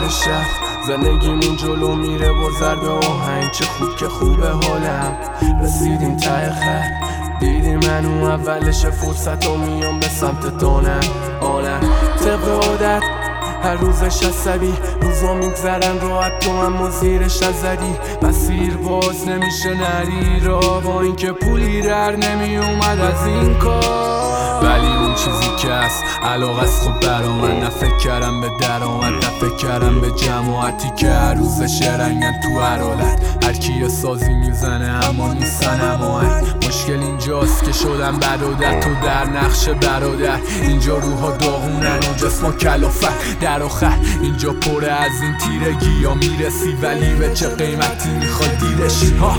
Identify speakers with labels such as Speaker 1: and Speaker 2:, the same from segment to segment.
Speaker 1: شهر زندگیمون جلو میره با ضرب آهنگ. چه خوب که خوبه حالم، رسیدیم ته خط. دیدی من اون اولش فرصت و میام به سمت دانم آنم. طبق عادت هر روزش عصبی، روزا میگذرن راحت تو اما زیرش نزدی. مسیر باز نمیشه نری را، با اینکه پولی در نمی اومد از این کار. ولی اون چیزی که هست علاقه است خب برا من. نه فکر کردم به درآمد، نه فکر کردم به جماعتی که هر روزش رنگن تو هر حالت. هر کی یه سازی میزنه اما نیستن هماهنگ. مشکل اینجاست که شدم برادر، تو در نقش برادر. اینجا روحا داغونن و جسما کلافت. در آخر اینجا پره از این تیرگی، یا میرسی ولی به چه قیمتی میخوای دیرشی ها.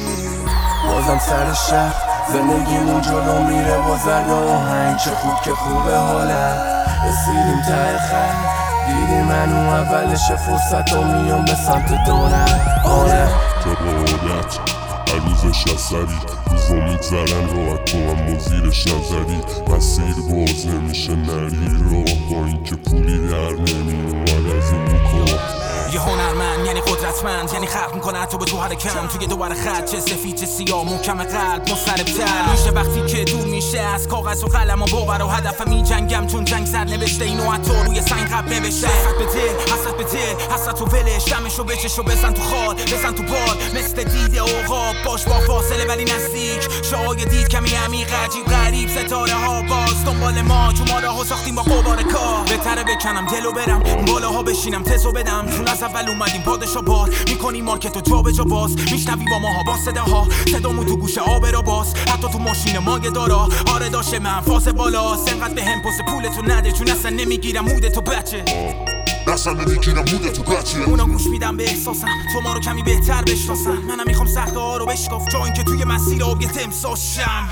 Speaker 1: بازم سر شهر زندگیمون جلو میره با ضرب آهنگ. چه خوب که خوبه حالم، رسیدیم ته خط. دیدی من اون اولش فرصت و میام به سمت دانم آنم.
Speaker 2: طبق عادت هر روزش عصبی، روزا میگذرن راحت تو اما زیرش نزدی. مسیر باز نمیشه نری راه، با اینکه پولی در نمیومد از این کار.
Speaker 3: یه هنرمند یعنی قدرتمند، یعنی خلق میکنه تو به تو حرکم. توی دوباره خط چه سفید چه سیاه، محکم قلب مضطرب‌تر میشه وقتی که دور میشه از کاغذ و قلم و باور و هدف. میجنگم چون جنگ سر نوشته اینو حتی روی سنگ قبل نوشته. حسرت به دل، حسرت به دل، حسرت و ولش، دمشو بچش و بزن تو خال، بزن تو بال. مثل دیده عقاب باش با فاصله ولی نزدیک. شاید دید کمی عمیق عجیب غریب، ستاره ها باز دنبال ما. جو ما راهو ساختیم با قبار کار. بهتره بکنم دلو برم اون بالاها بشینم تزو بدم، چون از اول اومدیم پادشا بار. میکنیم مارکتو جا به جا باز، میشنوی با ماها با صداها. صدامو تو گوش آب را باز، حتی تو ماشین ما یه دارا. آره داشه من فاز بالاست، انقدر به هم پس پولتو نده، چون اصلا نمیگیرم مودتو بچه.
Speaker 2: اصلا نمیگیرم مودتو بچه.
Speaker 3: اونا گوش میدم به احساسم، تو ما رو کمی بهتر بشناسن. منم میخوام سخته ها رو بشکاف، جا اینکه توی مسیر آب یه تمساش شم.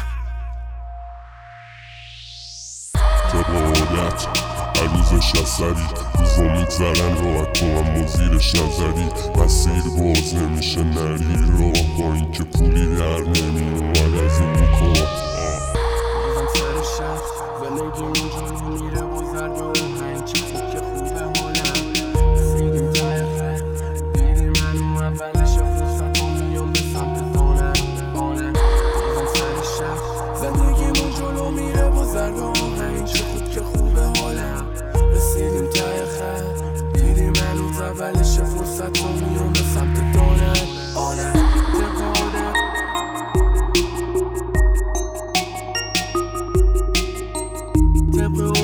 Speaker 2: طبق عادت هر روزش عصبی، روزا میگذرن راحت تو اما زیرش نزدی. مسیر باز نمیشه نری راه، با اینکه پولی در نمیومد از این کار.
Speaker 1: بازم سر شهر زندگیمون جلو میره با ضرب آهنگ. چه خوب که خوبه حالم، رسیدیم ته خط. دیدی من اون اولش فرصت و میام به سمت دانم آنم. بازم سر شهر زندگیمون جلو میره با ضرب آهنگ. چه خوب که خوبه حالم، رسیدیم ته خط. دیدی من اون اولش فرصت و میام به سمت دانم آنم. طبق عادت